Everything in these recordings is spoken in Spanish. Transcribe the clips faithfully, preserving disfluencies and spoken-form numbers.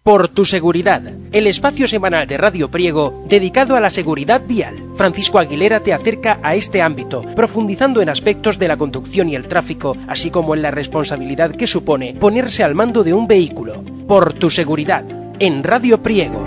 Por tu seguridad, el espacio semanal de Radio Priego dedicado a la seguridad vial. Francisco Aguilera te acerca a este ámbito, profundizando en aspectos de la conducción y el tráfico, así como en la responsabilidad que supone ponerse al mando de un vehículo. Por tu seguridad, en Radio Priego.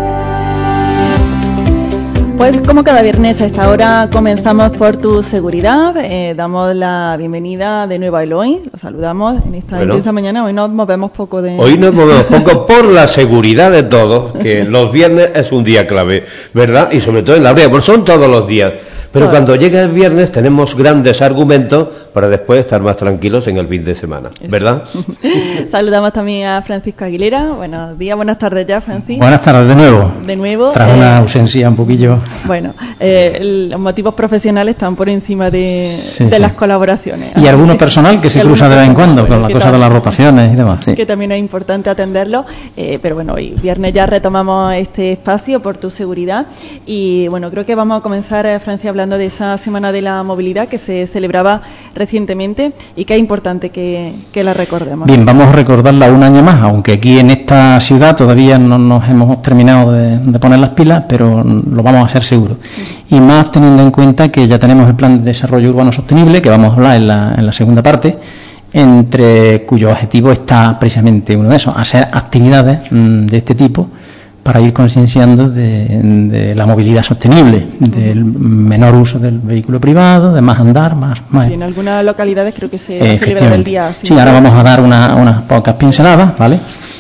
Pues como cada viernes a esta hora comenzamos por tu seguridad, eh, damos la bienvenida de nuevo a Eloy, lo saludamos en esta bueno, intensa mañana. Hoy nos movemos poco de... Hoy nos movemos poco por la seguridad de todos, que los viernes es un día clave, ¿verdad? Y sobre todo en la brea, pues son todos los días. Pero Todo. Cuando llega el viernes tenemos grandes argumentos para después estar más tranquilos en el fin de semana, ¿verdad? Saludamos también a Francisco Aguilera. Buenos días, buenas tardes ya, Francisco. Buenas tardes de nuevo. De nuevo. Tras eh, una ausencia un poquillo... Bueno, eh, el, los motivos profesionales están por encima de, sí, de sí. las colaboraciones. Y alguno personal que se cruza de vez en cuando con la cosa de las rotaciones y demás. Sí. Que también es importante atenderlo. Eh, pero bueno, hoy viernes ya retomamos este espacio por tu seguridad. Y bueno, creo que vamos a comenzar, eh, Francia, hablando de esa Semana de la Movilidad que se celebraba recientemente y que es importante que, que la recordemos. Bien, vamos a recordarla un año más, aunque aquí en esta ciudad todavía no nos hemos terminado de, de poner las pilas, pero lo vamos a hacer seguro. Uh-huh. Y más teniendo en cuenta que ya tenemos el Plan de Desarrollo Urbano Sostenible, que vamos a hablar en la, en la segunda parte, entre cuyo objetivo está precisamente uno de esos, hacer actividades mmm, de este tipo para ir concienciando de, de la movilidad sostenible, del menor uso del vehículo privado, de más andar, más... más sí, en algunas localidades creo que se celebra el día... Sí, ahora vamos a dar una, unas pocas pinceladas, ¿vale?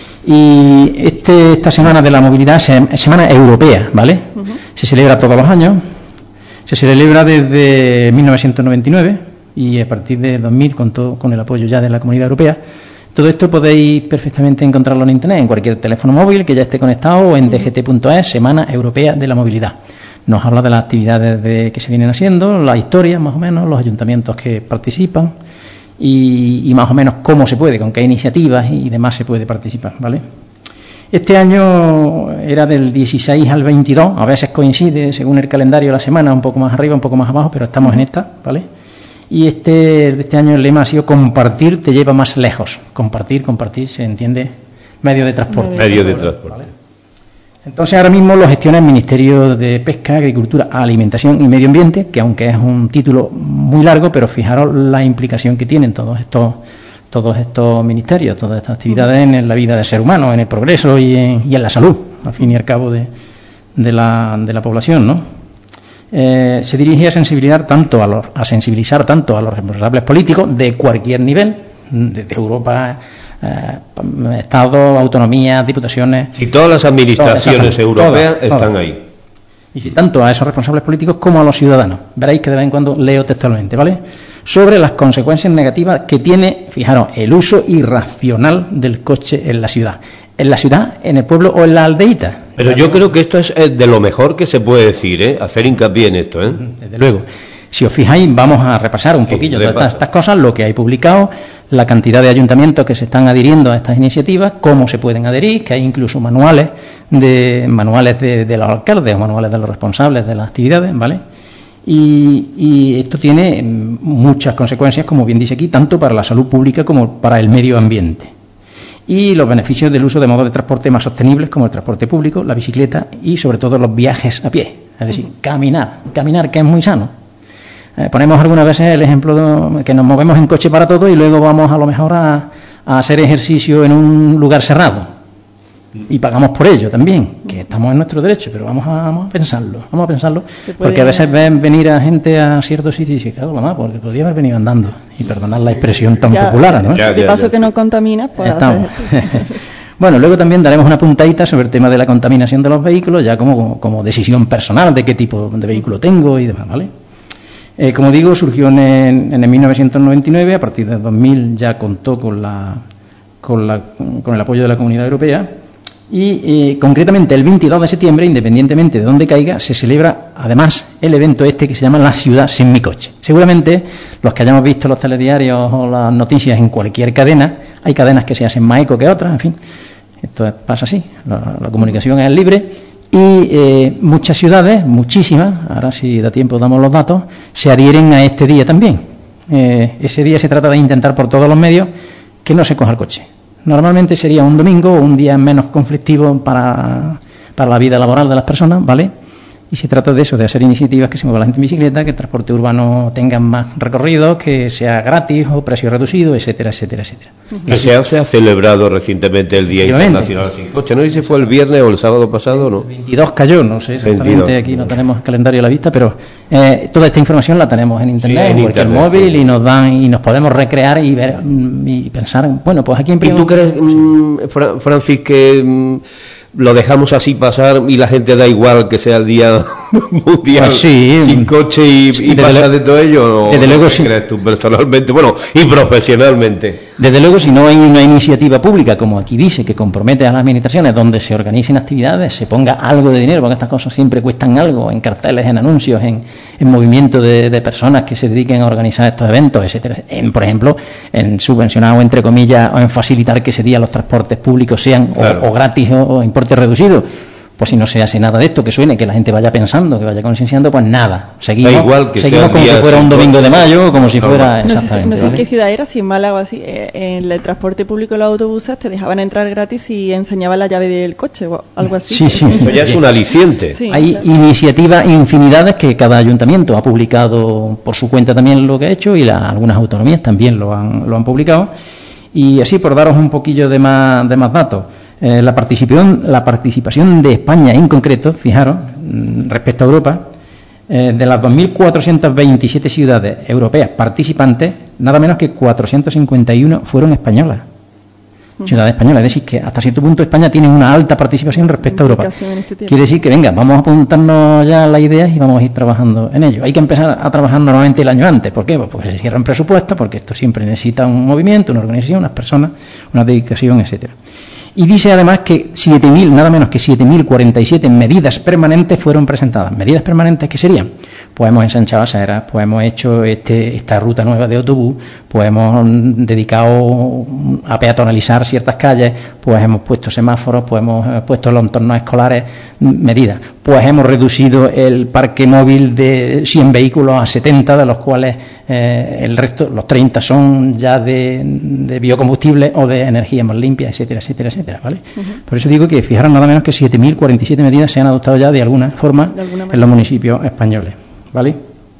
Y este, esta Semana de la Movilidad es Semana Europea, ¿vale? Uh-huh. Se celebra todos los años, se celebra desde mil novecientos noventa y nueve y a partir de dos mil contó con el apoyo ya de la Comunidad Europea. Todo esto podéis perfectamente encontrarlo en Internet, en cualquier teléfono móvil que ya esté conectado o en d g t punto es, Semana Europea de la Movilidad. Nos habla de las actividades de, que se vienen haciendo, la historia más o menos, los ayuntamientos que participan y, y más o menos cómo se puede, con qué iniciativas y demás se puede participar, ¿vale? Este año era del dieciséis al veintidós, a veces coincide según el calendario de la semana, un poco más arriba, un poco más abajo, pero estamos en esta, ¿vale? Y este, este año el lema ha sido compartir te lleva más lejos. Compartir, compartir, se entiende, medio de transporte. Medio de transporte. ¿Vale? Entonces ahora mismo lo gestiona el Ministerio de Pesca, Agricultura, Alimentación y Medio Ambiente, que aunque es un título muy largo, pero fijaros la implicación que tienen todos estos, todos estos ministerios, todas estas actividades en la vida del ser humano, en el progreso y en, y en la salud, al fin y al cabo de, de, la, de la población, ¿no? Eh, se dirige a sensibilizar tanto a, los, a sensibilizar tanto a los responsables políticos de cualquier nivel, desde Europa, eh, Estados, autonomías, diputaciones. Y todas las administraciones todas, europeas todas, están todas. ahí. Y sí, tanto a esos responsables políticos como a los ciudadanos. Veréis que de vez en cuando leo textualmente, ¿vale? Sobre las consecuencias negativas que tiene, fijaros, el uso irracional del coche en la ciudad. En la ciudad, en el pueblo o en la aldeíta. Pero yo creo que esto es de lo mejor que se puede decir, ¿eh? Hacer hincapié en esto, ¿eh? Desde luego. Si os fijáis, vamos a repasar un sí, poquillo todas estas, estas cosas, lo que hay publicado, la cantidad de ayuntamientos que se están adhiriendo a estas iniciativas, cómo se pueden adherir, que hay incluso manuales de manuales de, de los alcaldes o manuales de los responsables de las actividades, ¿vale? Y, y esto tiene muchas consecuencias, como bien dice aquí, tanto para la salud pública como para el medio ambiente. Y los beneficios del uso de modos de transporte más sostenibles como el transporte público, la bicicleta y sobre todo los viajes a pie, es decir, caminar, caminar que es muy sano. Eh, ponemos algunas veces el ejemplo de que nos movemos en coche para todo y luego vamos a lo mejor a, a hacer ejercicio en un lugar cerrado y pagamos por ello también, que estamos en nuestro derecho, pero vamos a, vamos a pensarlo, vamos a pensarlo, porque a veces ven venir a gente a ciertos sitios y dicen, claro, mamá, porque podría haber venido andando, y perdonad la expresión tan ya, popular, ¿no? Ya, ya, de paso ya, que ya, no contaminas, pues estamos. Bueno, luego también daremos una puntadita sobre el tema de la contaminación de los vehículos, ya como, como decisión personal de qué tipo de vehículo tengo y demás, ¿vale? Eh, como digo, surgió en, en el mil novecientos noventa y nueve, a partir de dos mil ya contó con, la, con, la, con el apoyo de la Comunidad Europea. Y eh, concretamente el veintidós de septiembre, independientemente de dónde caiga, se celebra además el evento este que se llama La Ciudad sin mi coche. Seguramente los que hayamos visto los telediarios o las noticias en cualquier cadena, hay cadenas que se hacen más eco que otras, en fin, esto pasa así, la, la comunicación es libre y eh, muchas ciudades, muchísimas, ahora si da tiempo damos los datos, se adhieren a este día también. Eh, ese día se trata de intentar por todos los medios que no se coja el coche. Normalmente sería un domingo o un día menos conflictivo para, para la vida laboral de las personas, ¿vale? Y se trata de eso, de hacer iniciativas que se mueva la gente en bicicleta, que el transporte urbano tenga más recorridos, que sea gratis o precio reducido, etcétera, etcétera, etcétera. Que se, se ha celebrado recientemente el Día Internacional sin Coche. No sé si fue el viernes o el sábado pasado, ¿no? El veintidós cayó, no sé exactamente, veintidós. Aquí no tenemos el calendario a la vista, pero eh, toda esta información la tenemos en internet, sí, en, en cualquier internet, móvil, sí. Y nos dan y nos podemos recrear y ver y pensar, bueno, pues aquí en ¿Y tú crees, mmm, Francis, que mmm, lo dejamos así pasar y la gente da igual que sea el día mundial pues sí, sin coche y, y pasa de todo ello? ¿O desde luego sí. ¿Crees tú personalmente? Bueno, y profesionalmente. Desde luego, si no hay una iniciativa pública, como aquí dice, que compromete a las administraciones, donde se organicen actividades, se ponga algo de dinero, porque estas cosas siempre cuestan algo, en carteles, en anuncios, en, en movimiento de, de personas que se dediquen a organizar estos eventos, etcétera. En, por ejemplo, en subvencionar o, entre comillas, o en facilitar que ese día los transportes públicos sean claro. o, o gratis o, o importe reducido. Pues si no se hace nada de esto, que suene, que la gente vaya pensando, que vaya concienciando, pues nada. Seguimos, da igual que seguimos sea como si fuera un domingo de mayo, como si no, fuera... No sé, no sé en qué ciudad era, si en Málaga o así, eh, en el transporte público, los autobuses te dejaban entrar gratis y enseñaban la llave del coche o algo así. Sí, sí. Eso ya es un aliciente. Sí, hay claro. Iniciativas infinidades que cada ayuntamiento ha publicado por su cuenta también lo que ha hecho, y la, algunas autonomías también lo han, lo han publicado. Y así, por daros un poquillo de más, de más datos, Eh, la participación la participación de España en concreto, fijaros, respecto a Europa, eh, de las dos mil cuatrocientas veintisiete ciudades europeas participantes, nada menos que cuatrocientas cincuenta y uno fueron españolas, uh-huh. ciudades españolas. Es decir, que hasta cierto punto España tiene una alta participación respecto a Europa. Este Quiere decir que, venga, vamos a apuntarnos ya las ideas y vamos a ir trabajando en ello. Hay que empezar a trabajar normalmente el año antes. ¿Por qué? Pues porque se cierran presupuestos, porque esto siempre necesita un movimiento, una organización, unas personas, una dedicación, etcétera. Y dice además que siete mil, nada menos que siete mil cuarenta y siete medidas permanentes fueron presentadas. ¿Medidas permanentes qué serían? Pues hemos ensanchado aceras, pues hemos hecho este, esta ruta nueva de autobús, pues hemos dedicado a peatonalizar ciertas calles, pues hemos puesto semáforos, pues hemos puesto los entornos escolares, medidas. Pues hemos reducido el parque móvil de cien vehículos a setenta, de los cuales eh, el resto, los treinta, son ya de, de biocombustible o de energía más limpia, etcétera, etcétera, etcétera, ¿vale? Uh-huh. Por eso digo que fijaros nada menos que siete mil cuarenta y siete medidas se han adoptado ya de alguna forma de alguna en los municipios españoles, ¿vale?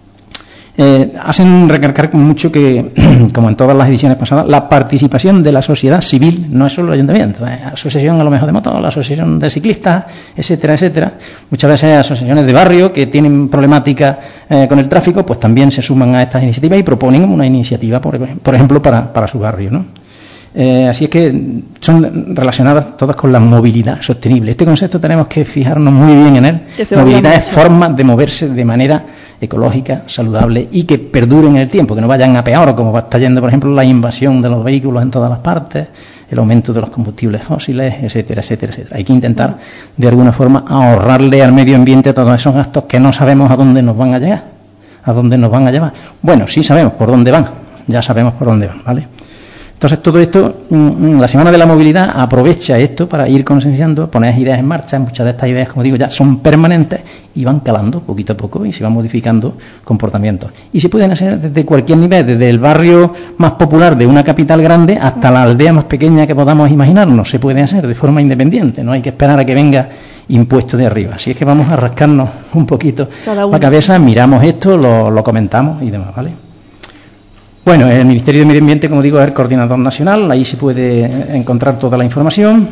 Eh, hacen recalcar mucho que, como en todas las ediciones pasadas, la participación de la sociedad civil no es solo el ayuntamiento, es asociación a lo mejor de motos, la asociación de ciclistas, etcétera, etcétera. Muchas veces asociaciones de barrio que tienen problemática eh, con el tráfico, pues también se suman a estas iniciativas y proponen una iniciativa, por, por ejemplo, para, para su barrio, ¿no? Eh, así es que son relacionadas todas con la movilidad sostenible. Este concepto tenemos que fijarnos muy bien en él. Movilidad es forma de moverse de manera ecológica, saludable y que perduren en el tiempo, que no vayan a peor, como está yendo, por ejemplo, la invasión de los vehículos en todas las partes, el aumento de los combustibles fósiles, etcétera, etcétera, etcétera. Hay que intentar, de alguna forma, ahorrarle al medio ambiente todos esos gastos que no sabemos a dónde nos van a llegar, a dónde nos van a llevar. Bueno, sí sabemos por dónde van, ya sabemos por dónde van, ¿vale? Entonces, todo esto, la Semana de la Movilidad aprovecha esto para ir concienciando, poner ideas en marcha. Muchas de estas ideas, como digo, ya son permanentes y van calando poquito a poco y se van modificando comportamientos. Y se pueden hacer desde cualquier nivel, desde el barrio más popular de una capital grande hasta la aldea más pequeña que podamos imaginarnos. Se puede hacer de forma independiente, no hay que esperar a que venga impuesto de arriba. Así es que vamos a rascarnos un poquito la cabeza, miramos esto, lo, lo comentamos y demás, ¿vale? Bueno, el Ministerio de Medio Ambiente, como digo, es el coordinador nacional, ahí se puede encontrar toda la información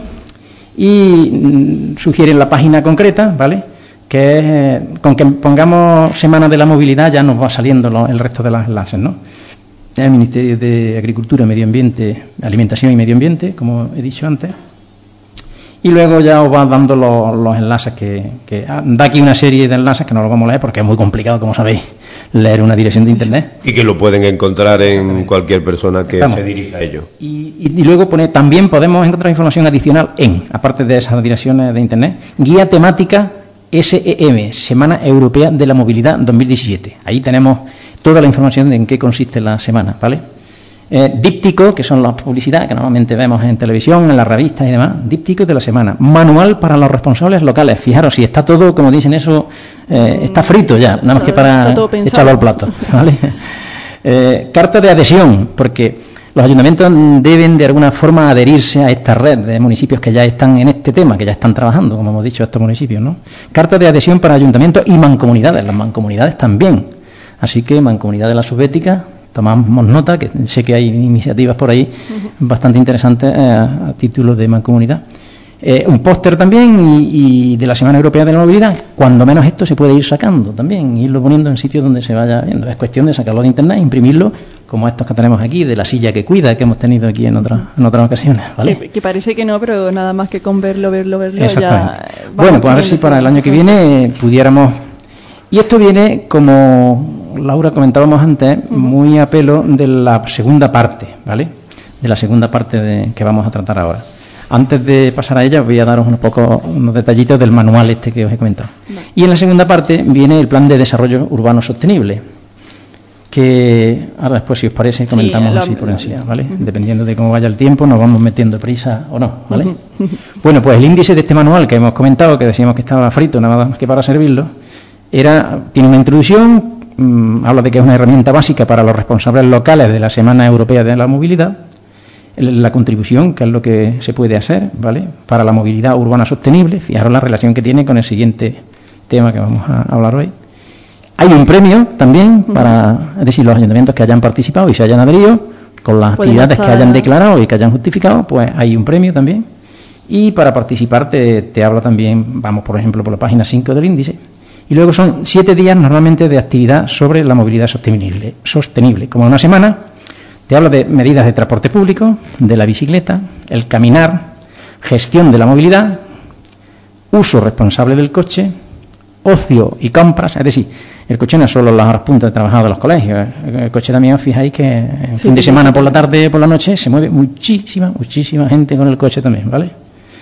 y sugieren la página concreta, ¿vale? Que es, eh, con que pongamos Semana de la Movilidad ya nos va saliendo lo, el resto de los enlaces, ¿no? El Ministerio de Agricultura, Medio Ambiente, Alimentación y Medio Ambiente, como he dicho antes. Y luego ya os va dando los, los enlaces que, que ah, da aquí una serie de enlaces que no los vamos a leer porque es muy complicado, como sabéis, leer una dirección de internet. Y que lo pueden encontrar en cualquier persona que Estamos. se dirija a ello. Y, y, y luego pone, también podemos encontrar información adicional en, aparte de esas direcciones de internet, guía temática S E M, Semana Europea de la Movilidad dos mil diecisiete. Ahí tenemos toda la información de en qué consiste la semana, ¿vale? Eh, díptico, que son las publicidades que normalmente vemos en televisión, en las revistas y demás, dípticos de la semana. Manual para los responsables locales. Fijaros, si está todo, como dicen eso, eh, está frito ya, nada más que para echarlo al plato, ¿vale? Eh, carta de adhesión, porque los ayuntamientos deben de alguna forma adherirse a esta red de municipios que ya están en este tema, que ya están trabajando, como hemos dicho, estos municipios, ¿no? Carta de adhesión para ayuntamientos y mancomunidades, las mancomunidades también. Así que mancomunidad de la Subbética, tomamos nota, que sé que hay iniciativas por ahí uh-huh. bastante interesantes eh, a título de mancomunidad. Eh, un póster también y, y de la Semana Europea de la Movilidad. Cuando menos esto se puede ir sacando también, irlo poniendo en sitios donde se vaya viendo. Es cuestión de sacarlo de internet, imprimirlo, como estos que tenemos aquí, de la silla que cuida, que hemos tenido aquí en otras en otras ocasiones, ¿vale? Que, que parece que no, pero nada más que con verlo, verlo, verlo, ya... Bueno, pues a ver si para el año que viene pudiéramos... Y esto viene, como Laura comentábamos antes, uh-huh. muy a pelo de la segunda parte, ¿vale? De la segunda parte de, que vamos a tratar ahora. Antes de pasar a ella, voy a daros unos pocos unos detallitos del manual este que os he comentado. Vale. Y en la segunda parte viene el Plan de Desarrollo Urbano Sostenible, que ahora después, si os parece, comentamos sí, así por encima, ¿vale? Uh-huh. Dependiendo de cómo vaya el tiempo, nos vamos metiendo prisa o no, ¿vale? Uh-huh. Bueno, pues el índice de este manual que hemos comentado, que decíamos que estaba frito, nada más que para servirlo, era tiene una introducción, mmm, habla de que es una herramienta básica para los responsables locales de la Semana Europea de la Movilidad, la contribución, que es lo que se puede hacer, ¿vale?, para la movilidad urbana sostenible. Fijaros la relación que tiene con el siguiente tema que vamos a hablar hoy. Hay un premio también para, es decir, los ayuntamientos que hayan participado y se hayan adherido con las actividades estar... que hayan declarado y que hayan justificado, pues hay un premio también. Y para participar te, te habla también, vamos por ejemplo por la página cinco del índice. Y luego son siete días normalmente de actividad sobre la movilidad sostenible, sostenible. Como una semana, te habla de medidas de transporte público, de la bicicleta, el caminar, gestión de la movilidad, uso responsable del coche, ocio y compras. Es decir, el coche no es solo las horas punta de trabajo de los colegios. El coche también, os fijáis que en sí, fin de semana, por la tarde, por la noche, se mueve muchísima, muchísima gente con el coche también, ¿vale?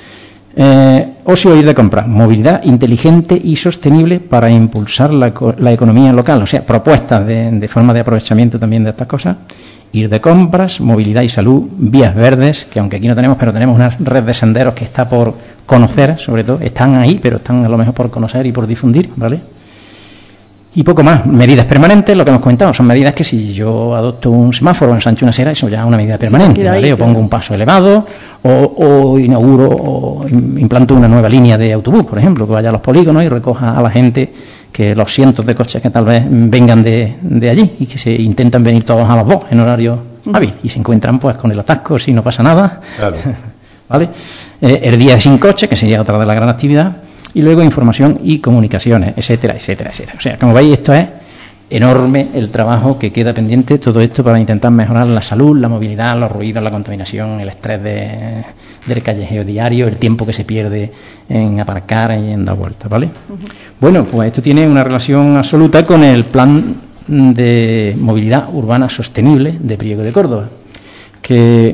Eh, ocio y ir de compra, movilidad inteligente y sostenible para impulsar la, la economía local, o sea, propuestas de, de forma de aprovechamiento también de estas cosas. Ir de compras, movilidad y salud, vías verdes, que aunque aquí no tenemos, pero tenemos una red de senderos que está por conocer, sobre todo, están ahí, pero están a lo mejor por conocer y por difundir, ¿vale? Y poco más. Medidas permanentes, lo que hemos comentado, son medidas que si yo adopto un semáforo, ensancho una acera, eso ya es una medida permanente, ¿vale? Ahí, o pongo un paso elevado, o, o inauguro o implanto una nueva línea de autobús, por ejemplo, que vaya a los polígonos y recoja a la gente, que los cientos de coches que tal vez vengan de, de allí y que se intentan venir todos a las dos en horario hábil y se encuentran pues con el atasco si no pasa nada. Claro. ¿Vale? Eh, el día sin coche, que sería otra de las gran actividades. Y luego información y comunicaciones, etcétera, etcétera, etcétera. O sea, como veis, esto es enorme el trabajo que queda pendiente, todo esto para intentar mejorar la salud, la movilidad, los ruidos, la contaminación, el estrés de, del callejeo diario, el tiempo que se pierde en aparcar y en dar vueltas, ¿vale? Uh-huh. Bueno, pues esto tiene una relación absoluta con el Plan de Movilidad Urbana Sostenible de Priego de Córdoba, que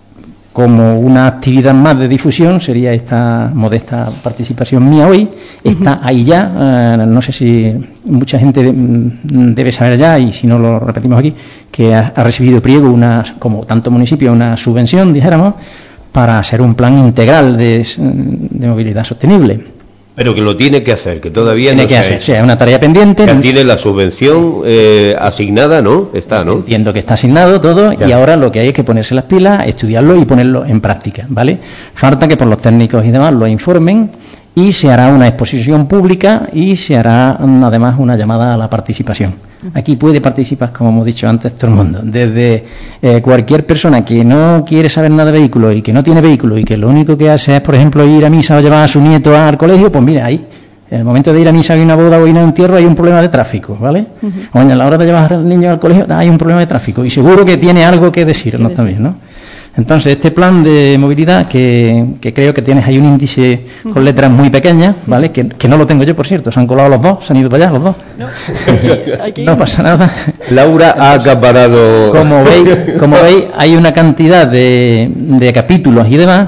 como una actividad más de difusión sería esta modesta participación mía hoy. Está ahí ya, eh, no sé si mucha gente de, debe saber ya, y si no lo repetimos aquí, que ha, ha recibido Priego, una, como tanto municipio, una subvención, dijéramos, para hacer un plan integral de, de movilidad sostenible. Pero que lo tiene que hacer, que todavía tiene no que se hacer, o sea, es una tarea pendiente. Ya tiene la subvención eh, asignada, ¿no? Está, ¿no? Entiendo que está asignado todo, ya. Y ahora lo que hay es que ponerse las pilas, estudiarlo y ponerlo en práctica, ¿vale? Falta que por los técnicos y demás lo informen y se hará una exposición pública y se hará además una llamada a la participación. Aquí puede participar, como hemos dicho antes, todo el mundo, desde eh, cualquier persona que no quiere saber nada de vehículos y que no tiene vehículo y que lo único que hace es, por ejemplo, ir a misa o llevar a su nieto al colegio, pues mira, ahí, en el momento de ir a misa, hay una boda o ir a un entierro, hay un problema de tráfico, ¿vale? Uh-huh. O en la hora de llevar al niño al colegio, hay un problema de tráfico y seguro que tiene algo que decirnos también, ¿no? Entonces, este plan de movilidad, que, que creo que tienes ahí un índice con letras muy pequeñas, ¿vale? Que, que no lo tengo yo, por cierto, se han colado los dos, se han ido para allá los dos. No, aquí, no pasa nada. Laura ha acaparado. Como veis, como veis, hay una cantidad de, de capítulos y demás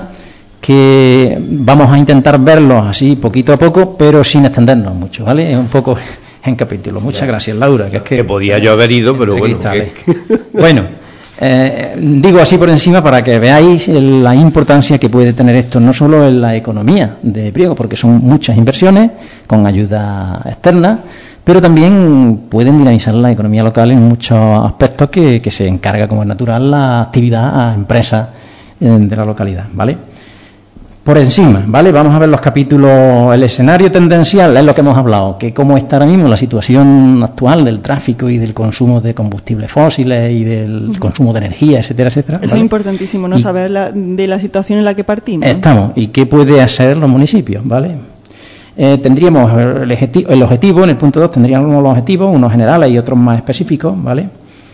que vamos a intentar verlos así poquito a poco, pero sin extendernos mucho, ¿vale? Es un poco en capítulos. Muchas gracias, Laura. Que es que, que podía yo haber ido, pero bueno. Que... Bueno. Eh, digo así por encima para que veáis la importancia que puede tener esto, no solo en la economía de Priego, porque son muchas inversiones con ayuda externa, pero también pueden dinamizar la economía local en muchos aspectos que, que se encarga, como es natural, la actividad a empresas eh, de la localidad, ¿vale? Por encima, ¿vale? Vamos a ver los capítulos. El escenario tendencial es lo que hemos hablado, que cómo está ahora mismo la situación actual del tráfico y del consumo de combustibles fósiles y del uh-huh. consumo de energía, etcétera, etcétera. Eso ¿vale? es importantísimo, ¿no? Y saber la, de la situación en la que partimos. Estamos, y qué puede hacer los municipios, ¿vale? Eh, tendríamos el objetivo, el objetivo, en el punto dos tendríamos los objetivos, unos generales y otros más específicos, ¿vale?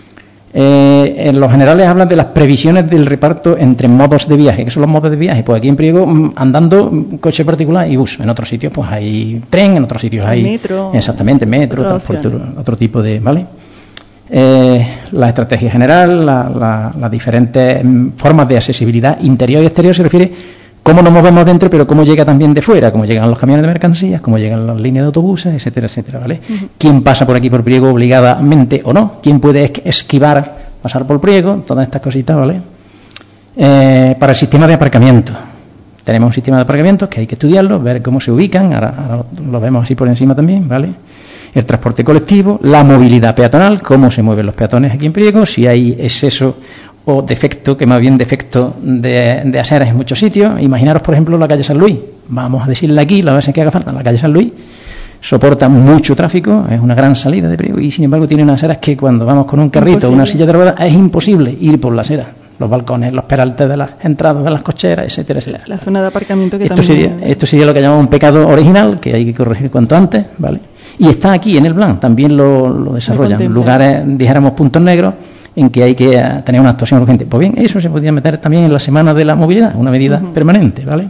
Eh, en los generales hablan de las previsiones del reparto entre modos de viaje. ¿Qué son los modos de viaje? Pues aquí en Priego andando, coche particular y bus. En otros sitios pues hay tren, en otros sitios hay metro, exactamente metro, transporte, otro tipo de, ¿vale? Eh, la estrategia general, las la, la diferentes formas de accesibilidad interior y exterior se refiere cómo nos movemos dentro, pero cómo llega también de fuera, cómo llegan los camiones de mercancías, cómo llegan las líneas de autobuses, etcétera, etcétera, ¿vale? Uh-huh. ¿Quién pasa por aquí por Priego obligadamente o no? ¿Quién puede esquivar pasar por Priego? Todas estas cositas, ¿vale? Eh, para el sistema de aparcamiento. Tenemos un sistema de aparcamientos que hay que estudiarlo, ver cómo se ubican, ahora, ahora lo vemos así por encima también, ¿vale? El transporte colectivo, la movilidad peatonal, cómo se mueven los peatones aquí en Priego, si hay exceso o defecto, que más bien defecto de, de aceras en muchos sitios. Imaginaros, por ejemplo, la calle San Luis. Vamos a decirle aquí, la base que haga falta, la calle San Luis soporta mucho tráfico, es una gran salida de Priego y sin embargo tiene unas aceras que cuando vamos con un carrito o una silla de ruedas es imposible ir por la acera. Los balcones, los peraltes de las entradas de las cocheras, etcétera, etcétera. La zona de aparcamiento que esto también... Sería, esto sería lo que llamamos un pecado original, que hay que corregir cuanto antes, ¿vale? Y está aquí en el plan, también lo, lo desarrollan. Lugares, dijéramos, puntos negros, en que hay que tener una actuación urgente. Pues bien, eso se podría meter también en la semana de la movilidad, una medida uh-huh. permanente, ¿vale?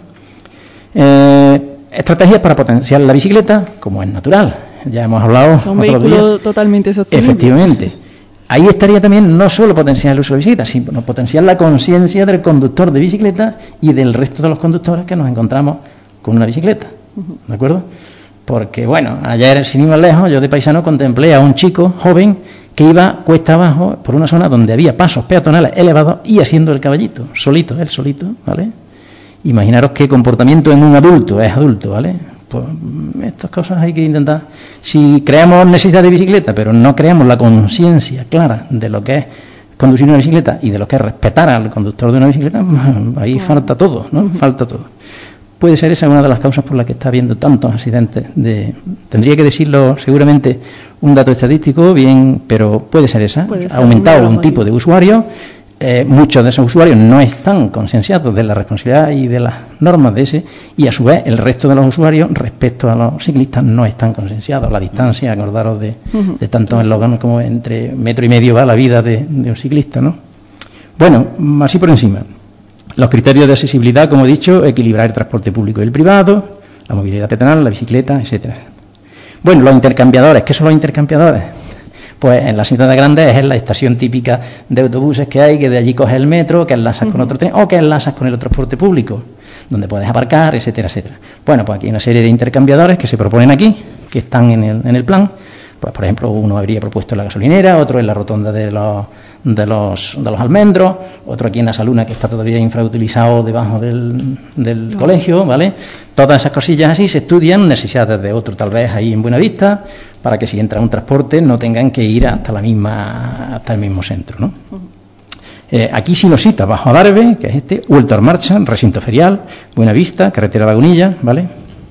Eh, estrategias para potenciar la bicicleta, como es natural. Ya hemos hablado. Es un vehículo días. Totalmente sostenible. Efectivamente. Ahí estaría también no solo potenciar el uso de bicicleta, sino potenciar la conciencia del conductor de bicicleta y del resto de los conductores que nos encontramos con una bicicleta. Uh-huh. ¿De acuerdo? Porque, bueno, ayer, sin ir más lejos, yo de paisano contemplé a un chico joven que iba cuesta abajo por una zona donde había pasos peatonales elevados y haciendo el caballito, solito, él solito, ¿vale? Imaginaros qué comportamiento en un adulto, es adulto, ¿vale? Pues estas cosas hay que intentar. Si creamos necesidad de bicicleta, pero no creamos la conciencia clara de lo que es conducir una bicicleta y de lo que es respetar al conductor de una bicicleta, ahí falta todo, ¿no? Falta todo. Puede ser esa una de las causas por las que está habiendo tantos accidentes. De, tendría que decirlo seguramente un dato estadístico, bien, pero puede ser esa. Puede ser, ha aumentado un tipo de usuarios. Eh, muchos de esos usuarios no están concienciados de la responsabilidad y de las normas de ese, y a su vez el resto de los usuarios respecto a los ciclistas no están concienciados. La distancia, acordaros de, uh-huh. de tantos eslóganes como entre metro y medio va la vida de, de un ciclista, ¿no? Bueno, así por encima. Los criterios de accesibilidad, como he dicho, equilibrar el transporte público y el privado, la movilidad peatonal, la bicicleta, etcétera. Bueno, los intercambiadores. ¿Qué son los intercambiadores? Pues en las ciudades grandes es la estación típica de autobuses que hay, que de allí coges el metro, que enlazas uh-huh. con otro tren o que enlazas con el transporte público, donde puedes aparcar, etcétera, etcétera. Bueno, pues aquí hay una serie de intercambiadores que se proponen aquí, que están en el, en el plan. Pues, por ejemplo, uno habría propuesto en la gasolinera, otro en la rotonda de los, de los, de los almendros, otro aquí en la Saluna, que está todavía infrautilizado debajo del, del no. colegio, ¿vale? Todas esas cosillas así se estudian, necesidades de otro tal vez ahí en Buenavista, para que si entra un transporte no tengan que ir hasta la misma, hasta el mismo centro, ¿no? Uh-huh. Eh, aquí sí lo cita, Bajo Adarve, que es este, Vuelta en Marcha, Recinto Ferial, Buenavista, Carretera Lagunilla, ¿vale?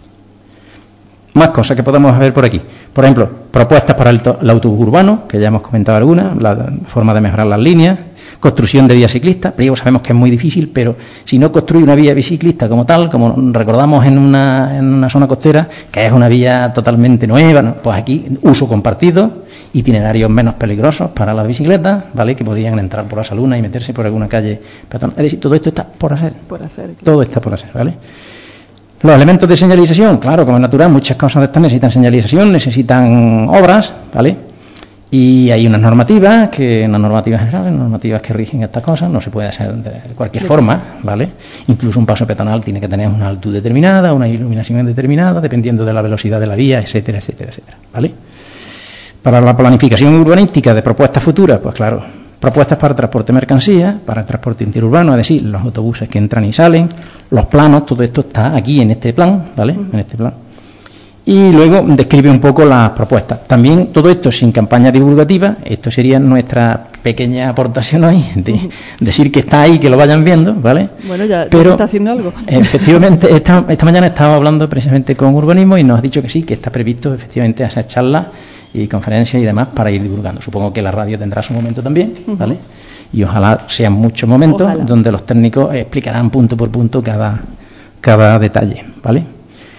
Más cosas que podemos ver por aquí. Por ejemplo, propuestas para el, el autobús urbano, que ya hemos comentado algunas, la forma de mejorar las líneas, construcción de vías ciclistas. Pero sabemos que es muy difícil, pero si no construye una vía biciclista como tal, como recordamos en una, en una zona costera, que es una vía totalmente nueva, ¿no? Pues aquí uso compartido, itinerarios menos peligrosos para las bicicletas, ¿vale? Que podían entrar por la Saluna y meterse por alguna calle peatonal. Es decir, todo esto está por hacer. Por hacer. Claro. Todo está por hacer, ¿vale? Los elementos de señalización, claro, como es natural, muchas cosas de estas necesitan señalización, necesitan obras, ¿vale? Y hay unas normativas, que unas normativas generales, normativas que rigen estas cosas, no se puede hacer de cualquier forma, ¿vale? Incluso un paso peatonal tiene que tener una altura determinada, una iluminación determinada, dependiendo de la velocidad de la vía, etcétera, etcétera, etcétera, ¿vale? Para la planificación urbanística de propuestas futuras, pues claro, propuestas para el transporte de mercancías, para el transporte interurbano, es decir, los autobuses que entran y salen, los planos, todo esto está aquí en este plan, ¿vale? Uh-huh. En este plan. Y luego describe un poco las propuestas. También todo esto sin campaña divulgativa. Esto sería nuestra pequeña aportación hoy, de uh-huh. decir que está ahí, que lo vayan viendo, ¿vale? Bueno, ya, ya Pero, se está haciendo algo. Efectivamente, esta, esta mañana estaba hablando precisamente con Urbanismo y nos ha dicho que sí, que está previsto efectivamente hacer charlas y conferencias y demás para ir divulgando. Supongo que la radio tendrá su momento también, ¿vale? Uh-huh. Y ojalá sean muchos momentos ojalá. donde los técnicos explicarán punto por punto cada, cada detalle, ¿vale?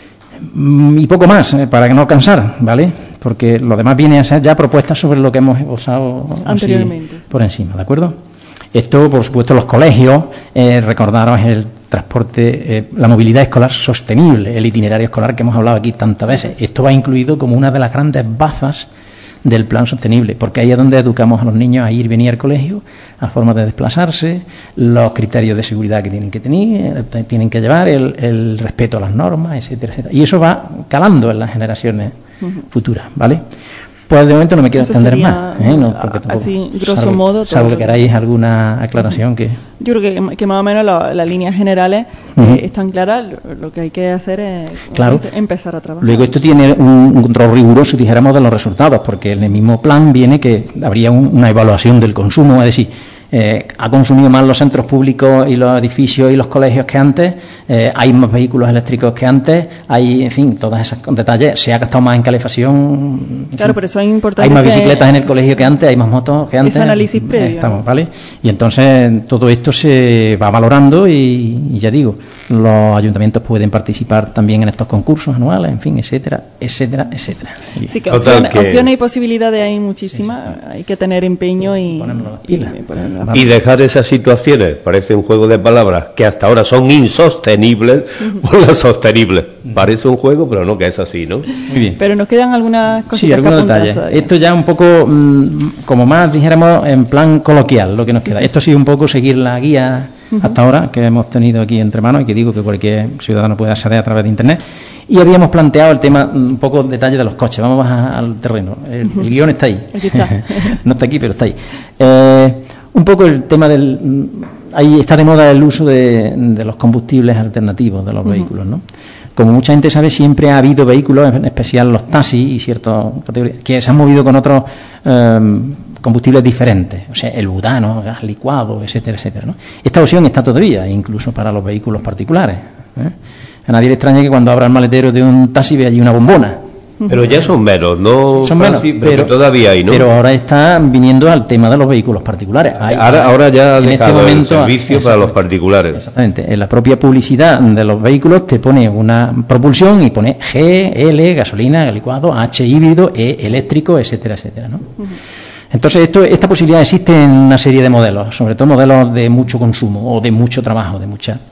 Y poco más, eh, para no cansar, ¿vale? Porque lo demás viene a ser ya propuestas sobre lo que hemos esbozado anteriormente por encima, ¿de acuerdo? Esto, por supuesto, los colegios, eh, recordaros el transporte, eh, la movilidad escolar sostenible, el itinerario escolar que hemos hablado aquí tantas veces. Esto va incluido como una de las grandes bazas del plan sostenible, porque ahí es donde educamos a los niños a ir y venir al colegio, a formas de desplazarse, los criterios de seguridad que tienen que tener, tienen que llevar, el, el respeto a las normas, etcétera, etcétera. Y eso va calando en las generaciones uh-huh. futuras, ¿vale? Pues de momento no me quiero eso extender más, ¿eh? No, porque tampoco, así, grosso salvo, modo... Salvo que queráis alguna aclaración que... Yo creo que, que más o menos las la líneas generales uh-huh. eh, están claras, lo, lo que hay que hacer es claro. empezar a trabajar. Luego esto tiene un, un control riguroso, dijéramos, de los resultados, porque en el mismo plan viene que habría un, una evaluación del consumo, es decir, Eh, ha consumido más los centros públicos y los edificios y los colegios que antes, eh, hay más vehículos eléctricos que antes, hay, en fin, todos esos detalles, se ha gastado más en calefacción. Claro, fin, pero eso es importante. Hay más bicicletas en el colegio que antes, hay más motos que antes. Ese análisis previo. Estamos, ¿vale? Y entonces todo esto se va valorando y, y ya digo, los ayuntamientos pueden participar también en estos concursos anuales, en fin, etcétera, etcétera, etcétera. Sí, que opciones, que... opciones y posibilidades hay muchísimas, sí, sí. Hay que tener empeño y ponernos las pilas. Y, ponernos y dejar esas situaciones, parece un juego de palabras, que hasta ahora son insostenibles, uh-huh. por las sostenibles. Uh-huh. Parece un juego, pero no, que es así, ¿no? Muy bien. Pero nos quedan algunas cositas. Sí, algunos detalles. Esto ya un poco, mmm, como más dijéramos, en plan coloquial, lo que nos sí, queda. Sí. Esto sí un poco seguir la guía uh-huh. hasta ahora que hemos tenido aquí entre manos y que digo que cualquier ciudadano puede acceder a través de Internet. Y habíamos planteado el tema, un poco detalle de los coches. Vamos a, al terreno. El, uh-huh. el guión está ahí. Aquí está. No está aquí, pero está ahí. Eh, un poco el tema del... Ahí está de moda el uso de, de los combustibles alternativos de los uh-huh. vehículos, ¿no? Como mucha gente sabe, siempre ha habido vehículos, en especial los taxis y ciertas categorías, que se han movido con otros eh, combustibles diferentes, o sea, el butano, gas licuado, etcétera, etcétera, ¿no? Esta opción está todavía, incluso para los vehículos particulares, ¿eh? A nadie le extraña que cuando abra el maletero de un taxi vea allí una bombona. Pero ya son menos, no son menos, pero, pero todavía hay, ¿no? Pero ahora está viniendo al tema de los vehículos particulares. Hay, ahora, ahora ya ha dejado este momento, el servicio para los particulares. Exactamente. En la propia publicidad de los vehículos te pone una propulsión y pone G, L, gasolina, licuado, H, híbrido, E, eléctrico, etcétera, etcétera, ¿no? Uh-huh. Entonces, esto, esta posibilidad existe en una serie de modelos, sobre todo modelos de mucho consumo o de mucho trabajo, de mucha...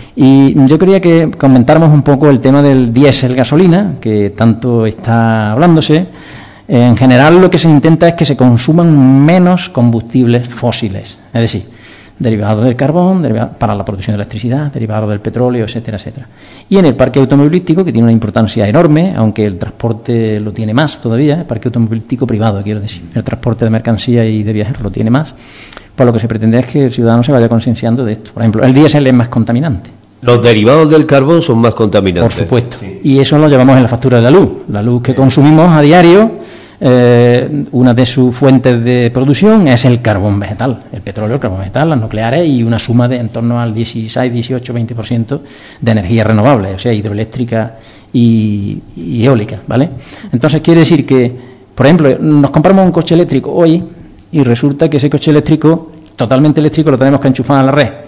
Y yo quería que comentáramos un poco el tema del diésel gasolina, que tanto está hablándose. En general lo que se intenta es que se consuman menos combustibles fósiles, es decir, derivados del carbón, derivados para la producción de electricidad, derivados del petróleo, etcétera, etcétera. Y en el parque automovilístico, que tiene una importancia enorme, aunque el transporte lo tiene más todavía, el parque automovilístico privado, quiero decir, el transporte de mercancías y de viajeros lo tiene más, pues lo que se pretende es que el ciudadano se vaya concienciando de esto. Por ejemplo, el diésel es más contaminante. Los derivados del carbón son más contaminantes. Por supuesto. Sí. Y eso lo llevamos en la factura de la luz. La luz que consumimos a diario, eh, una de sus fuentes de producción es el carbón vegetal. El petróleo, el carbón vegetal, las nucleares y una suma de en torno al dieciséis, dieciocho, veinte por ciento de energía renovable, o sea, hidroeléctrica y, y eólica, ¿vale? Entonces quiere decir que, por ejemplo, nos compramos un coche eléctrico hoy y resulta que ese coche eléctrico, totalmente eléctrico, lo tenemos que enchufar a la red.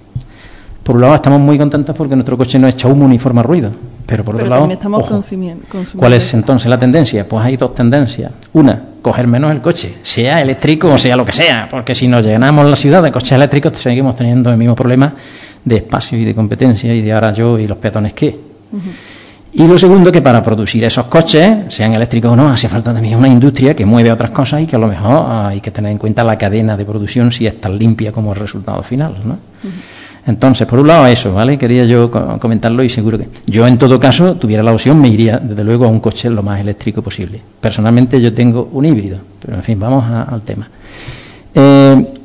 Por un lado estamos muy contentos porque nuestro coche no echa humo ni forma ruido, pero por pero otro lado, estamos ojo, consumiendo, consumiendo. ¿Cuál es entonces la tendencia? Pues hay dos tendencias. Una, coger menos el coche, sea eléctrico o sea lo que sea, porque si nos llenamos la ciudad de coches eléctricos seguimos teniendo el mismo problema de espacio y de competencia y de ahora yo y los peatones qué. Uh-huh. Y lo segundo, que para producir esos coches, sean eléctricos o no, hace falta también una industria que mueve otras cosas y que a lo mejor hay que tener en cuenta la cadena de producción si es tan limpia como el resultado final, ¿no? Uh-huh. Entonces, por un lado eso, ¿vale? Quería yo comentarlo y seguro que... Yo, en todo caso, tuviera la opción, me iría, desde luego, a un coche lo más eléctrico posible. Personalmente, yo tengo un híbrido, pero, en fin, vamos a, al tema. Eh,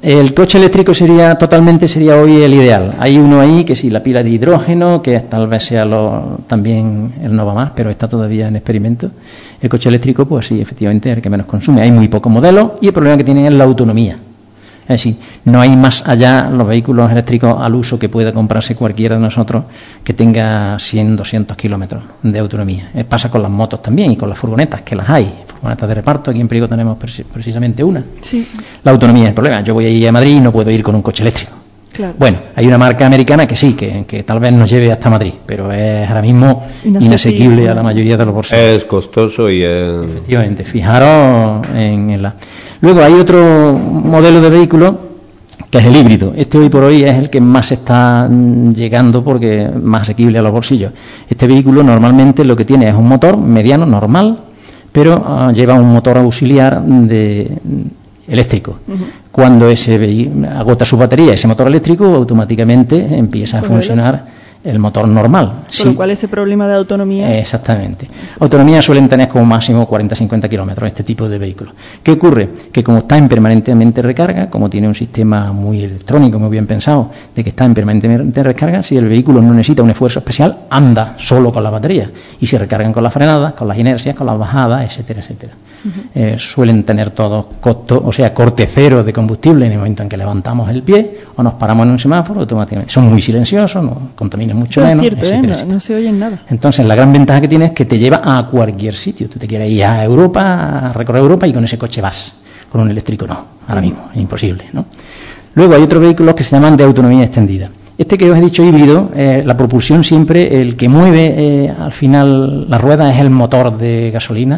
el coche eléctrico sería totalmente sería hoy el ideal. Hay uno ahí que sí, la pila de hidrógeno, que tal vez sea lo, también el no va más, pero está todavía en experimento. El coche eléctrico, pues sí, efectivamente es el que menos consume. Hay muy pocos modelos y el problema que tienen es la autonomía. Es decir, no hay más allá los vehículos eléctricos al uso que pueda comprarse cualquiera de nosotros que tenga cien, doscientos kilómetros de autonomía. Eh, pasa con las motos también y con las furgonetas, que las hay. Furgonetas de reparto, aquí en Priego tenemos precisamente una. Sí. La autonomía es el problema. Yo voy a ir a Madrid y no puedo ir con un coche eléctrico. Claro. Bueno, hay una marca americana que sí, que, que tal vez nos lleve hasta Madrid, pero es ahora mismo inasequible, inasequible a la mayoría de los bolsillos. Es costoso y es... Efectivamente, fijaros en, en la... Luego hay otro modelo de vehículo que es el híbrido. Este hoy por hoy es el que más está llegando porque es más asequible a los bolsillos. Este vehículo normalmente lo que tiene es un motor mediano, normal, pero uh, lleva un motor auxiliar de... eléctrico. Uh-huh. Cuando ese vehículo agota su batería, ese motor eléctrico, automáticamente empieza a funcionar el motor normal. Con sí. lo cual ese problema de autonomía... Exactamente. Autonomía suelen tener como máximo cuarenta a cincuenta kilómetros este tipo de vehículos. ¿Qué ocurre? Que como está en permanentemente recarga, como tiene un sistema muy electrónico, muy bien pensado, de que está en permanentemente recarga, si el vehículo no necesita un esfuerzo especial, anda solo con la batería y se recargan con las frenadas, con las inercias, con las bajadas, etcétera, etcétera. Uh-huh. Eh, suelen tener todos costos, o sea, corte cero de combustible en el momento en que levantamos el pie o nos paramos en un semáforo automáticamente. Son muy silenciosos, no contaminan mucho no, menos. Es cierto, etcétera, ¿eh? no, no se oyen nada. Entonces, la gran ventaja que tiene es que te lleva a cualquier sitio. Tú te quieres ir a Europa, a recorrer Europa y con ese coche vas. Con un eléctrico no, ahora mismo, es imposible, ¿no? Luego hay otros vehículos que se llaman de autonomía extendida. Este que os he dicho híbrido, eh, la propulsión siempre, el que mueve eh, al final la rueda es el motor de gasolina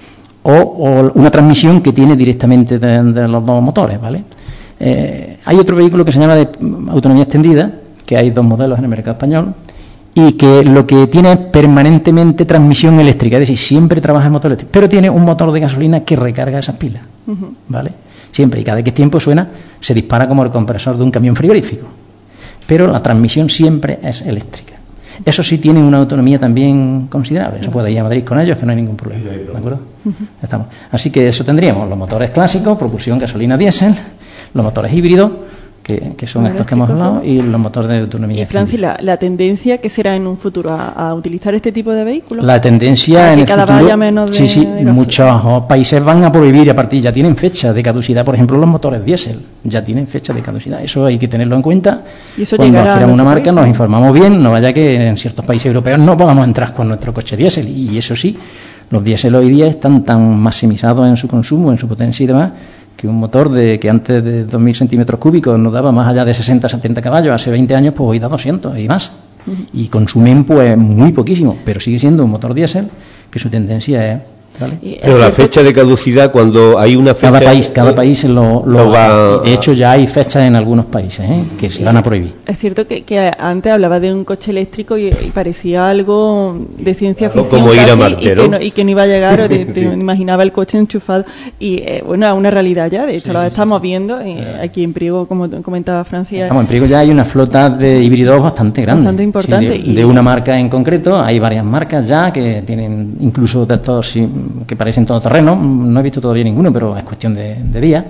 o, o una transmisión que tiene directamente de, de los dos motores, ¿vale? Eh, hay otro vehículo que se llama de autonomía extendida, que hay dos modelos en el mercado español, y que lo que tiene es permanentemente transmisión eléctrica, es decir, siempre trabaja el motor eléctrico, pero tiene un motor de gasolina que recarga esas pilas, uh-huh. ¿vale? Siempre, y cada X tiempo suena, se dispara como el compresor de un camión frigorífico, pero la transmisión siempre es eléctrica. Eso sí tiene una autonomía también considerable, se puede ir a Madrid con ellos, que no hay ningún problema, ¿de acuerdo? Uh-huh. Estamos. Así que eso tendríamos, los motores clásicos, propulsión gasolina diésel, los motores híbridos, que, que son estos que hemos hablado, y los motores de autonomía. Y Francis, la, la tendencia que será en un futuro a, a utilizar este tipo de vehículos. La tendencia en el cada futuro, vaya menos de, sí, sí, de muchos países van a prohibir a partir, ya tienen fecha de caducidad, por ejemplo, los motores diésel, ya tienen fecha de caducidad. Eso hay que tenerlo en cuenta. ¿Y eso cuando adquiramos una marca, país, nos informamos bien, no vaya que en ciertos países europeos no podamos entrar con nuestro coche diésel. Y eso sí, los diésel hoy día están tan maximizados en su consumo, en su potencia y demás, que un motor de que antes de dos mil centímetros cúbicos nos daba más allá de sesenta, setenta caballos, hace veinte años pues hoy da doscientos y más. Uh-huh. Y consumen pues muy poquísimo, pero sigue siendo un motor diésel que su tendencia es... ¿vale? Pero la fecha de caducidad, cuando hay una fecha... Cada país, cada país lo, lo, lo va... De hecho, ya hay fechas en algunos países ¿eh? que se van a prohibir. Es cierto que, que antes hablaba de un coche eléctrico y, y parecía algo de ciencia claro, ficción como ir a casi, Marte, y, ¿no? que no, y que no iba a llegar, o te, te sí. imaginaba el coche enchufado. Y eh, bueno, es una realidad ya, de hecho sí, lo sí, estamos sí. viendo eh, aquí en Priego, como comentaba Francia. Estamos en Priego, ya hay una flota de híbridos bastante grande. Bastante importante. Sí, de, de una marca en concreto, hay varias marcas ya que tienen incluso de estos sí, que parecen todos terreno, no he visto todavía ninguno, pero es cuestión de, de días,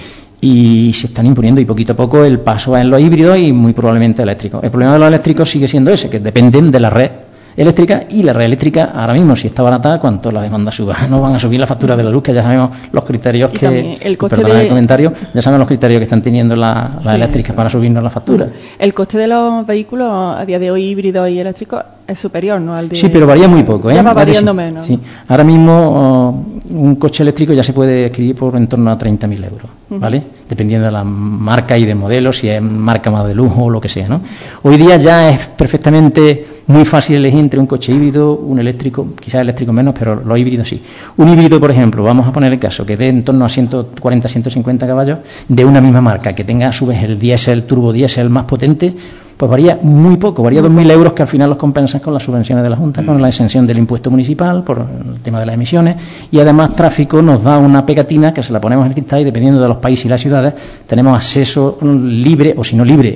y se están imponiendo y poquito a poco el paso es en los híbridos y muy probablemente eléctricos. El problema de los eléctricos sigue siendo ese, que dependen de la red eléctrica, y la red eléctrica ahora mismo, si está barata, cuanto la demanda suba, no van a subir la factura de la luz, que ya sabemos los criterios y que, el coste perdón de... el comentario, ya saben los criterios que están teniendo las la sí, eléctricas sí. para subirnos la factura. El coste de los vehículos a día de hoy híbridos y eléctricos es superior, ¿no? Al de... Sí, pero varía muy poco, ¿eh? Ya va variando sí, menos. Sí. Ahora mismo uh, un coche eléctrico ya se puede adquirir por en torno a treinta mil euros, ¿vale? Uh-huh. Dependiendo de la marca y de modelo, si es marca más de lujo o lo que sea, ¿no? Hoy día ya es perfectamente muy fácil elegir entre un coche híbrido, un eléctrico, quizás eléctrico menos, pero los híbridos sí. Un híbrido, por ejemplo, vamos a poner el caso, que dé en torno a ciento cuarenta, ciento cincuenta caballos, de una misma marca, que tenga a su vez el diésel, turbo diésel más potente, pues varía muy poco, varía dos mil euros que al final los compensas con las subvenciones de la Junta, con la exención del impuesto municipal por el tema de las emisiones, y además Tráfico nos da una pegatina que se la ponemos en el cristal y dependiendo de los países y las ciudades tenemos acceso libre o si no libre,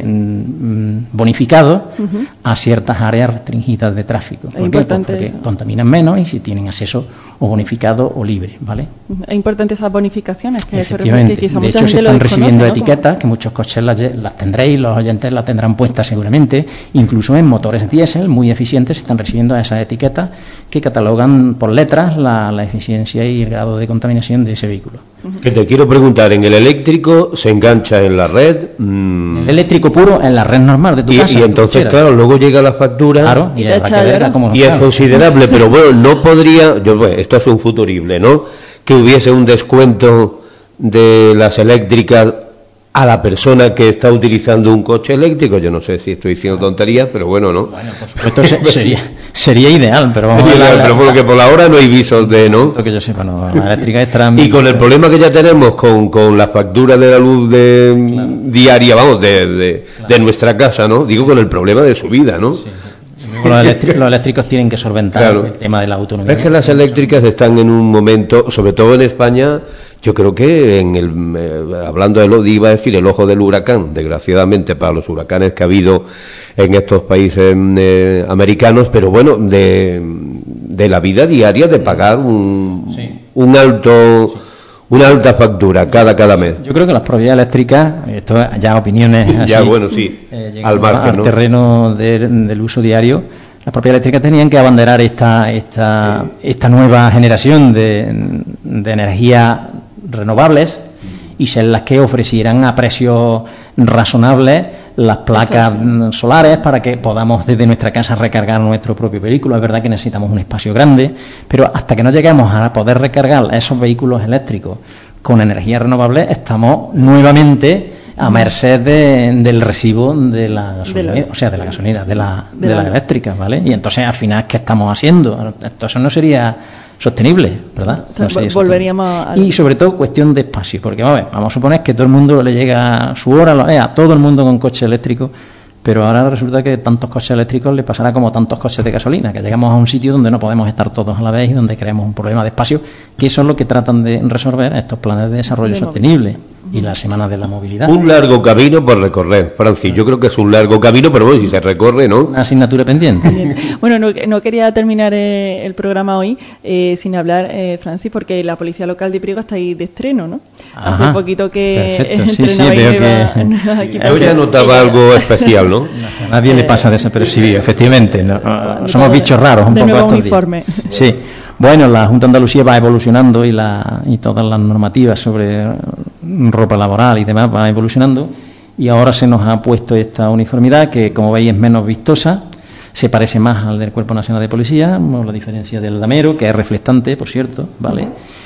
bonificado uh-huh. a ciertas áreas restringidas de tráfico. ¿Por qué? Pues porque eso. Contaminan menos y si tienen acceso o bonificado o libre, ¿vale? Es importante esas bonificaciones que, efectivamente. que quizá de mucha hecho gente se están lo recibiendo desconoce, ¿no? etiquetas que muchos coches las, las tendréis, los oyentes las tendrán puestas seguramente, incluso en motores diésel muy eficientes se están recibiendo esas etiquetas que catalogan por letras la, la eficiencia y el grado de contaminación de ese vehículo. Que te quiero preguntar, en el eléctrico se engancha en la red. Mmm... El eléctrico puro en la red normal de tu y, casa. Y entonces, claro, luego llega la factura. Claro, y, y, es, y es considerable, pero bueno, no podría. Yo, bueno, esto es un futurible, ¿no? Que hubiese un descuento de las eléctricas a la persona que está utilizando un coche eléctrico. Yo no sé si estoy diciendo tonterías, pero bueno, ¿no? Bueno, por supuesto se, sería sería ideal, pero vamos sería a ideal, la, pero porque por la hora no hay visos de, ¿no? Que yo sepa, no, la eléctrica estará y con el problema que ya tenemos con, con la factura de la luz de claro. diaria, vamos, de, de, claro. de nuestra casa, ¿no? Digo, con el problema de su vida, ¿no? Sí. Los eléctricos, los eléctricos tienen que solventar claro. el tema de la autonomía. Es que las eléctricas están en un momento, sobre todo en España, yo creo que en el eh, hablando de lo iba a decir el ojo del huracán, desgraciadamente para los huracanes que ha habido en estos países eh, americanos, pero bueno, de, de la vida diaria de pagar un, sí. un alto sí. una alta factura cada cada mes. Yo creo que las propiedades eléctricas, esto ya opiniones así, ya bueno sí, eh, al margen, al ¿no? terreno de, del uso diario. Las propiedades eléctricas tenían que abanderar esta esta sí. esta nueva generación de, de energía renovables y ser las que ofrecieran a precios razonables las placas solares para que podamos desde nuestra casa recargar nuestro propio vehículo. Es verdad que necesitamos un espacio grande, pero hasta que no lleguemos a poder recargar esos vehículos eléctricos con energía renovable, estamos nuevamente a merced de, del recibo de la gasolina, de la, o sea, de la gasolina, de la, de, de la, la eléctrica, ¿vale? Y entonces al final, ¿qué estamos haciendo? Entonces no sería sostenible, ¿verdad? No Volveríamos a... Y sobre todo cuestión de espacio, porque a ver, vamos a suponer que todo el mundo le llega su hora, eh, a todo el mundo con coche eléctrico, pero ahora resulta que tantos coches eléctricos le pasará como tantos coches de gasolina, que llegamos a un sitio donde no podemos estar todos a la vez y donde creamos un problema de espacio, que eso es lo que tratan de resolver estos planes de desarrollo de sostenible y la semana de la movilidad. Un largo camino por recorrer, Francis. Yo creo que es un largo camino, pero bueno, si se recorre, ¿no? Una asignatura pendiente. Bueno, no, no quería terminar eh, el programa hoy eh, sin hablar, eh, Francis, porque la Policía Local de Priego está ahí de estreno, ¿no? Ajá, hace poquito que perfecto. Sí, sí, veo que... Yo ya notaba algo especial, ¿no? A nadie eh, le pasa desapercibido, efectivamente. No, no, somos bichos raros un de poco nuevo estos uniforme. días. Sí. Bueno, la Junta de Andalucía va evolucionando y, la, y todas las normativas sobre ropa laboral y demás va evolucionando y ahora se nos ha puesto esta uniformidad que, como veis, es menos vistosa, se parece más al del Cuerpo Nacional de Policía, con la diferencia del damero, que es reflectante, por cierto, ¿vale?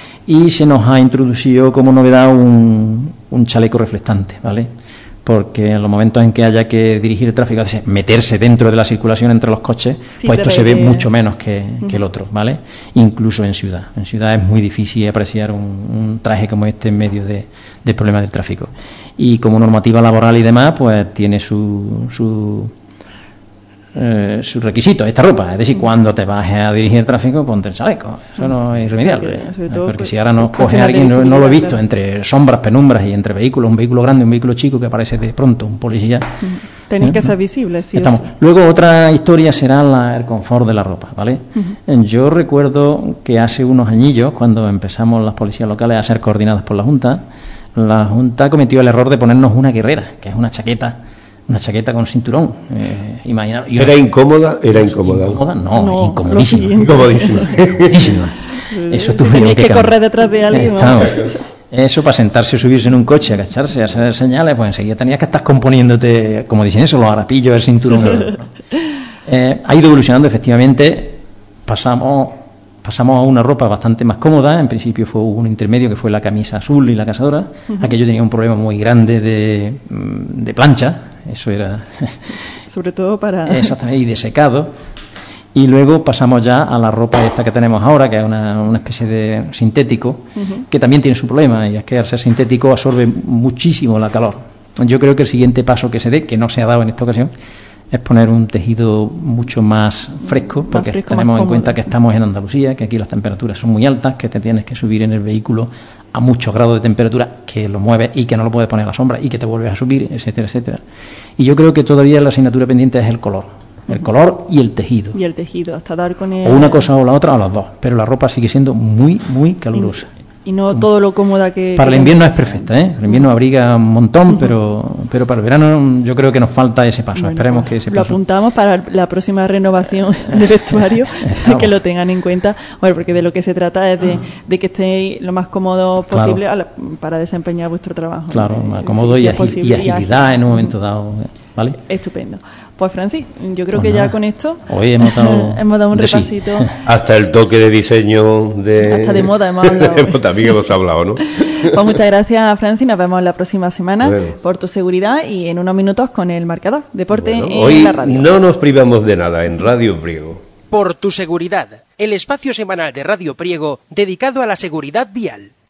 Y se nos ha introducido como novedad un, un chaleco reflectante, ¿vale? Porque en los momentos en que haya que dirigir el tráfico, es decir, meterse dentro de la circulación entre los coches, sí, pues esto se ve mucho menos que, que el otro, ¿vale? Incluso en ciudad. En ciudad es muy difícil apreciar un, un traje como este en medio de, del problema del tráfico. Y como normativa laboral y demás, pues tiene su... su Eh, sus requisitos, esta ropa, es decir, cuando te vas a dirigir el tráfico, ponte el chaleco, eso no es irremediable, porque, porque pues, si ahora nos coge alguien, no, no lo he visto, claro, entre sombras, penumbras y entre vehículos, un vehículo grande, un vehículo chico que aparece de pronto, un policía. Tenéis ¿eh? que ser visibles, sí. Estamos. Luego otra historia será la, el confort de la ropa, ¿vale? Uh-huh. Yo recuerdo que hace unos añillos, cuando empezamos las policías locales a ser coordinadas por la Junta, la Junta cometió el error de ponernos una guerrera, que es una chaqueta Una chaqueta con cinturón. Eh, imaginar, ¿Era incómoda? ¿Era incómoda? ¿Incómoda? No, no incomodísima. Incomodísima. Incomodísima. Eso tuvieron que, que correr detrás de alguien. ¿No? Eso para sentarse o subirse en un coche, agacharse, hacer señales, pues enseguida tenías que estar componiéndote, como dicen eso, los harapillos del cinturón. eh, ha ido evolucionando, efectivamente. Pasamos pasamos a una ropa bastante más cómoda. En principio fue un intermedio que fue la camisa azul y la cazadora. Uh-huh. Aquello tenía un problema muy grande de, de plancha. Eso era... Sobre todo para... Exactamente, y de secado. Y luego pasamos ya a la ropa esta que tenemos ahora, que es una, una especie de sintético, uh-huh, que también tiene su problema, y es que al ser sintético absorbe muchísimo la calor. Yo creo que el siguiente paso que se dé, que no se ha dado en esta ocasión, es poner un tejido mucho más fresco, porque fresco, tenemos en cuenta que estamos en Andalucía, que aquí las temperaturas son muy altas, que te tienes que subir en el vehículo a muchos grados de temperatura, que lo mueves y que no lo puedes poner a la sombra y que te vuelves a subir, etcétera, etcétera. Y yo creo que todavía la asignatura pendiente es el color. El color y el tejido. Y el tejido, hasta dar con el... O una cosa o la otra, o las dos. Pero la ropa sigue siendo muy, muy calurosa. Y no todo lo cómoda que... Para que el invierno es perfecta, ¿eh? El invierno abriga un montón, uh-huh. pero pero para el verano yo creo que nos falta ese paso. Bueno, esperemos que ese lo paso... Lo apuntamos para la próxima renovación de vestuario, que lo tengan en cuenta. Bueno, porque de lo que se trata es de, de que estéis lo más cómodo posible claro. a la, para desempeñar vuestro trabajo. Claro, más cómodo si y, agi- y agilidad en un momento dado, ¿vale? Estupendo. Pues Francis, yo creo pues que nada. ya con esto hoy hemos dado, hemos dado un repasito. Sí. Hasta el toque de diseño de... Hasta de moda hemos hablado. También hemos hablado, ¿no? Pues muchas gracias, Francis. Nos vemos la próxima semana bueno. por tu seguridad y en unos minutos con el marcador. Deporte bueno, en hoy la radio. No nos privamos de nada en Radio Priego. Por tu seguridad, el espacio semanal de Radio Priego dedicado a la seguridad vial.